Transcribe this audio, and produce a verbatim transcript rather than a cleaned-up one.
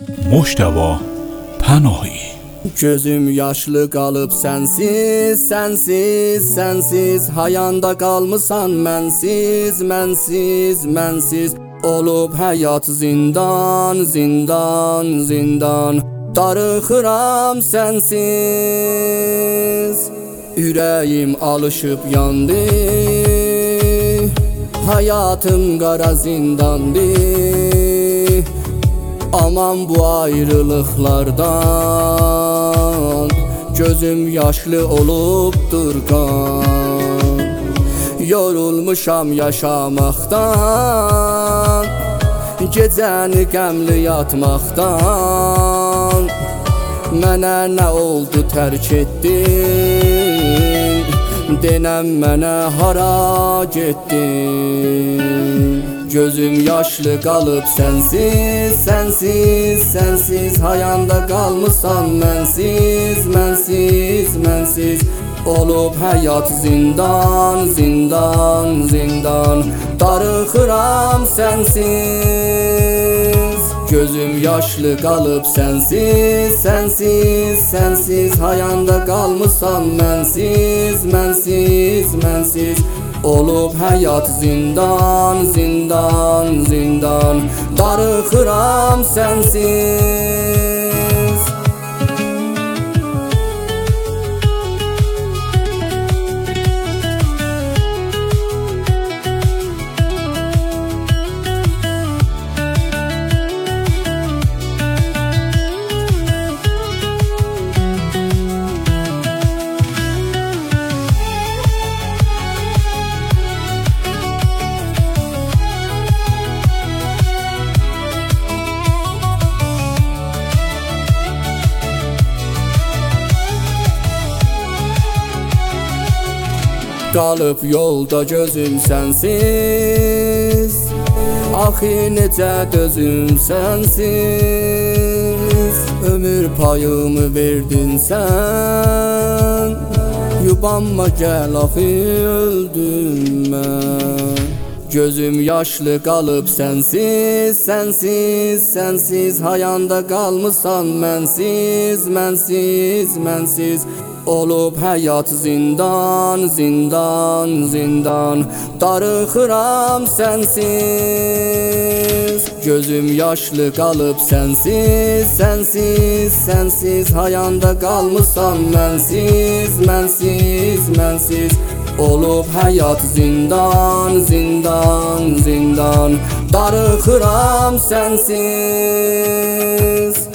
Mujtaba Panohi. Gözüm yaşlı qalıb sənsiz, sənsiz, sənsiz. Hayanda qalmısan mənsiz, mənsiz, mənsiz. Olub həyat zindan, zindan, zindan. Darıxıram sənsiz. Ürəyim alışıb yandı. Hayatım qara zindandı. Aman bu ayrılıqlardan gözüm yaşlı olub durqan. Yorulmuşam yaşamaqdan, gecəni qəmli yatmaqdan. Mənə nə oldu tərk etdin, denəm mənə hara getdin. Gözüm yaşlı qalıb sənsiz, sənsiz, sənsiz. Hayanda qalmısan mənsiz, mənsiz, mənsiz. Olub həyat zindan, zindan, zindan. Darıxıram sənsiz. Gözüm yaşlı qalıb sənsiz, sənsiz, sənsiz. Hayanda qalmısan mənsiz, mənsiz, mənsiz. Olub həyat zindan, zindan, zindan. Darıxıram sənsiz. Qalıb yolda gözüm sənsiz. Axı necə dözüm sənsiz. Ömür payımı verdin sən. Yubanma gəl axı öldüm mən. Gözüm yaşlı qalıb sənsiz, sənsiz, sənsiz. Hayanda qalmısan mənsiz, mənsiz, mənsiz. Olub həyat zindan, zindan, zindan. Darıxıram sənsiz. Gözüm yaşlı qalıb sənsiz, sənsiz, sənsiz. Hayanda qalmısan mənsiz, mənsiz, mənsiz. Olub həyat zindan, zindan, zindan. Darıxıram sənsiz.